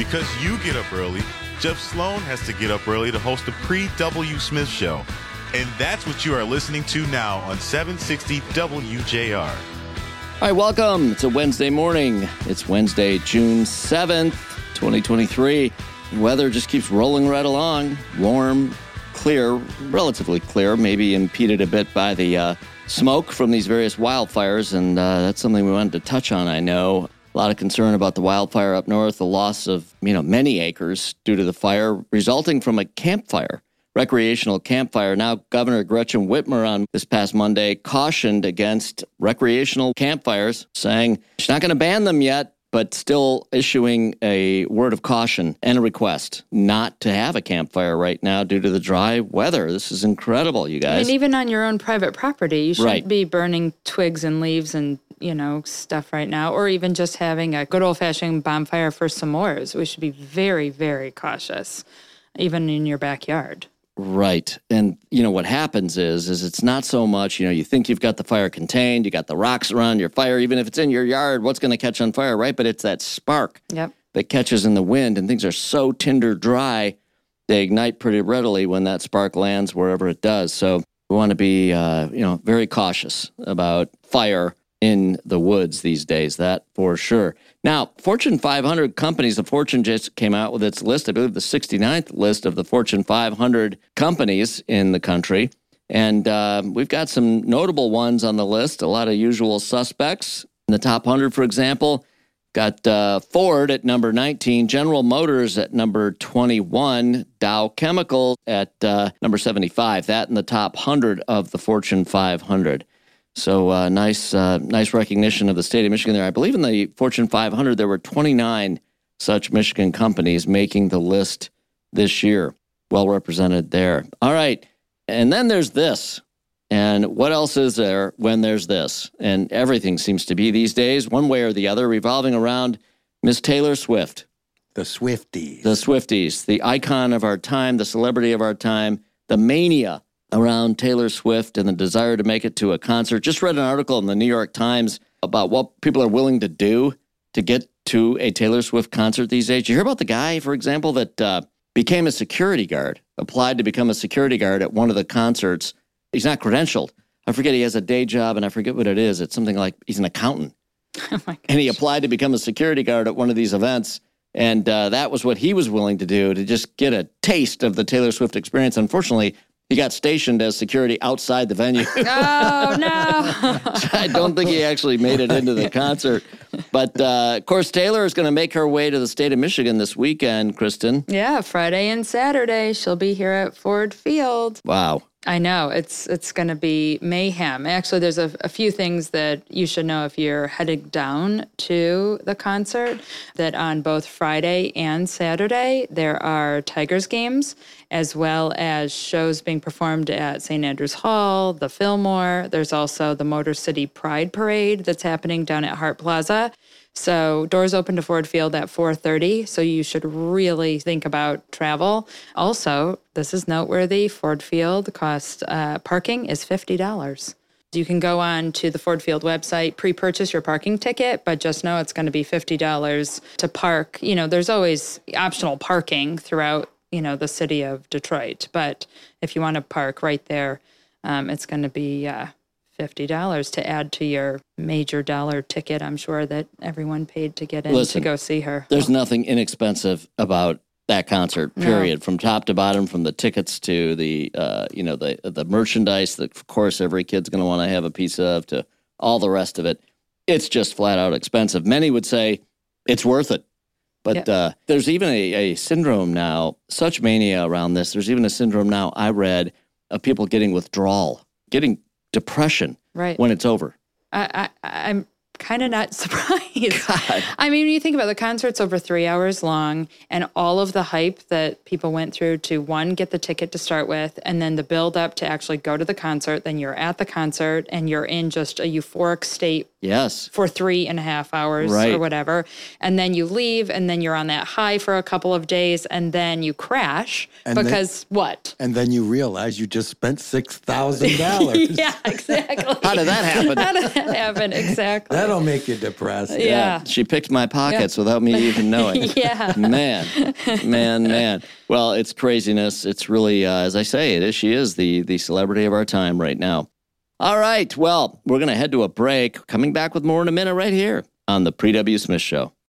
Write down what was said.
Because you get up early, Jeff Sloan has to get up early to host the Pre-W Smith Show. And that's what you are listening to now on 760 WJR. All right, welcome. It's a Wednesday morning. It's Wednesday, June 7th, 2023. The weather just keeps rolling right along. Warm, clear, relatively clear, maybe impeded a bit by the smoke from these various wildfires. And that's something we wanted to touch on, I know. A lot of concern about the wildfire up north, the loss of, many acres due to the fire resulting from a campfire, recreational campfire. Now, Governor Gretchen Whitmer on this past Monday cautioned against recreational campfires, saying she's not going to ban them yet, but still issuing a word of caution and a request not to have a campfire right now due to the dry weather. This is incredible, you guys. And even on your own private property, you shouldn't be burning twigs and leaves and stuff right now, or even just having a good old-fashioned bonfire for s'mores. We should be very, very cautious, even in your backyard. Right. And, what happens is it's not so much, you think you've got the fire contained, you got the rocks around your fire, even if it's in your yard, what's going to catch on fire, right? But it's that spark that catches in the wind, and things are so tinder dry, they ignite pretty readily when that spark lands wherever it does. So we want to be, very cautious about fire in the woods these days, that for sure. Now, Fortune 500 companies, the Fortune just came out with its list, I believe the 69th list of the Fortune 500 companies in the country. And we've got some notable ones on the list, a lot of usual suspects. In the top 100, for example, got Ford at number 19, General Motors at number 21, Dow Chemical at number 75, that in the top 100 of the Fortune 500. So nice recognition of the state of Michigan there. I believe in the Fortune 500, there were 29 such Michigan companies making the list this year. Well represented there. All right. And then there's this. And what else is there when there's this? And everything seems to be these days, one way or the other, revolving around Miss Taylor Swift. The Swifties. The Swifties, the icon of our time, the celebrity of our time, the mania around Taylor Swift and the desire to make it to a concert. Just read an article in the New York Times about what people are willing to do to get to a Taylor Swift concert these days. You hear about the guy, for example, that became a security guard, applied to become a security guard at one of the concerts. He's not credentialed. I forget, he has a day job, and I forget what it is. It's something like he's an accountant. Oh my gosh. And he applied to become a security guard at one of these events. And that was what he was willing to do to just get a taste of the Taylor Swift experience. Unfortunately, he got stationed as security outside the venue. Oh, no. I don't think he actually made it into the concert. But, of course, Taylor is going to make her way to the state of Michigan this weekend, Kristen. Yeah, Friday and Saturday. She'll be here at Ford Field. Wow. I know. It's going to be mayhem. Actually, there's a few things that you should know if you're headed down to the concert, that on both Friday and Saturday, there are Tigers games, as well as shows being performed at St. Andrews Hall, the Fillmore. There's also the Motor City Pride Parade that's happening down at Hart Plaza. So doors open to Ford Field at 4:30, so you should really think about travel. Also, this is noteworthy, Ford Field cost, parking is $50. You can go on to the Ford Field website, pre-purchase your parking ticket, but just know it's going to be $50 to park. There's always optional parking throughout, the city of Detroit. But if you want to park right there, it's going to be $50 to add to your major dollar ticket, I'm sure, that everyone paid to get in to go see her. There's nothing inexpensive about that concert, period, from top to bottom, from the tickets to the, the merchandise that, of course, every kid's going to want to have a piece of, to all the rest of it. It's just flat out expensive. Many would say it's worth it. But there's even a syndrome now, such mania around this. There's even a syndrome now I read of people getting withdrawal, getting depression when it's over. I'm kind of not surprised. God. I mean, when you think about the concert's over 3 hours long, and all of the hype that people went through to, one, get the ticket to start with, and then the build up to actually go to the concert, then you're at the concert and you're in just a euphoric state Yes. For 3.5 hours or whatever. And then you leave, and then you're on that high for a couple of days, and then you crash what? And then you realize you just spent $6,000. Yeah, exactly. How did that happen? How did that happen? Exactly. That'll make you depressed. Yeah. She picked my pockets without me even knowing. Yeah. Man. Well, it's craziness. It's really, as I say, she is the celebrity of our time right now. All right. Well, we're going to head to a break. Coming back with more in a minute right here on the Pre W. Smith Show.